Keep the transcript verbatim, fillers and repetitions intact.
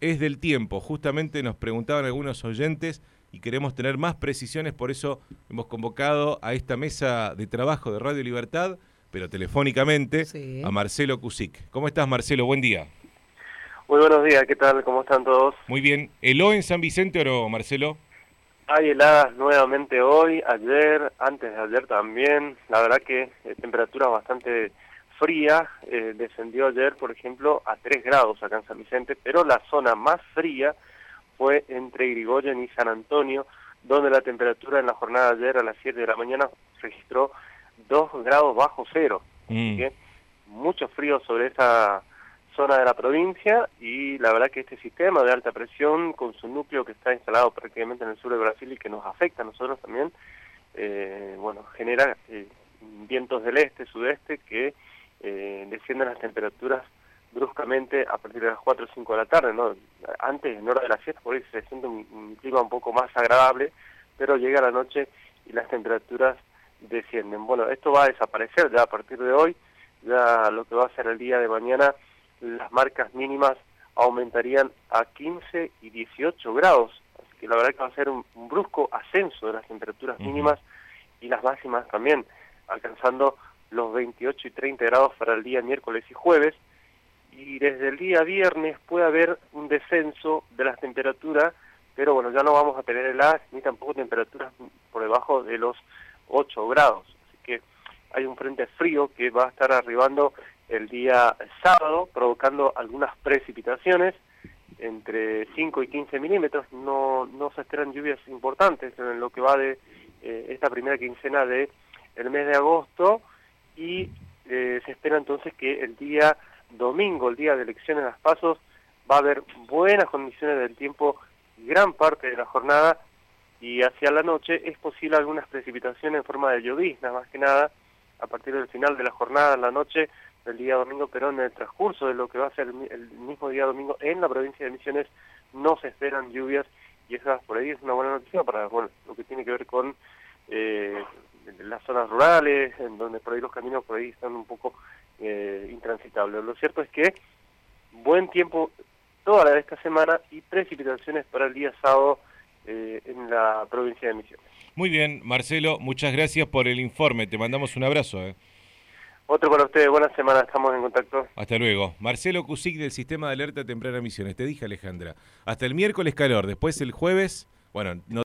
es del tiempo. Justamente nos preguntaban algunos oyentes y queremos tener más precisiones, por eso hemos convocado a esta mesa de trabajo de Radio Libertad, pero telefónicamente, sí. a Marcelo Cusic. ¿Cómo estás, Marcelo? Buen día. Muy buenos días, ¿qué tal? ¿Cómo están todos? Muy bien. ¿Heló en San Vicente o no, Marcelo? Hay heladas nuevamente hoy, ayer, antes de ayer también. La verdad que eh, temperaturas bastante frías. Eh, descendió ayer, por ejemplo, a tres grados acá en San Vicente, pero la zona más fría fue entre Irigoyen y San Antonio, donde la temperatura en la jornada de ayer a las siete de la mañana registró dos grados bajo cero. Mm. Así que mucho frío sobre esa zona de la provincia, y la verdad que este sistema de alta presión con su núcleo que está instalado prácticamente en el sur de Brasil y que nos afecta a nosotros también, eh, bueno, genera eh, vientos del este, sudeste que eh, descienden las temperaturas bruscamente a partir de las cuatro o cinco de la tarde, ¿no? Antes, en hora de la siesta, por ahí se siente un, un clima un poco más agradable, pero llega la noche y las temperaturas descienden. Bueno, esto va a desaparecer ya a partir de hoy. Ya lo que va a ser el día de mañana, las marcas mínimas aumentarían a quince y dieciocho grados, así que la verdad que va a ser un, un brusco ascenso de las temperaturas Uh-huh. mínimas y las máximas también, alcanzando los veintiocho y treinta grados para el día miércoles y jueves, y desde el día viernes puede haber un descenso de las temperaturas, pero bueno, ya no vamos a tener heladas ni tampoco temperaturas por debajo de los ocho grados, así que hay un frente frío que va a estar arribando el día sábado, provocando algunas precipitaciones entre cinco y quince milímetros. No, no se esperan lluvias importantes en lo que va de eh, esta primera quincena de el mes de agosto, y eh, se espera entonces que el día domingo, el día de elecciones, las pasos, va a haber buenas condiciones del tiempo gran parte de la jornada, y hacia la noche es posible algunas precipitaciones en forma de llovizna, más que nada a partir del final de la jornada en la noche del día domingo, pero en el transcurso de lo que va a ser el, el mismo día domingo en la provincia de Misiones no se esperan lluvias, y esa por ahí es una buena noticia para, bueno, lo que tiene que ver con eh, las zonas rurales, en donde por ahí los caminos por ahí están un poco eh, intransitables. Lo cierto es que buen tiempo toda la de esta semana y precipitaciones para el día sábado eh, en la provincia de Misiones. Muy bien, Marcelo, muchas gracias por el informe. Te mandamos un abrazo. ¿eh? Otro para ustedes, buena semana, estamos en contacto. Hasta luego. Marcelo Cusic del Sistema de Alerta Temprana Misiones. Te dije, Alejandra, hasta el miércoles calor, después el jueves, bueno, no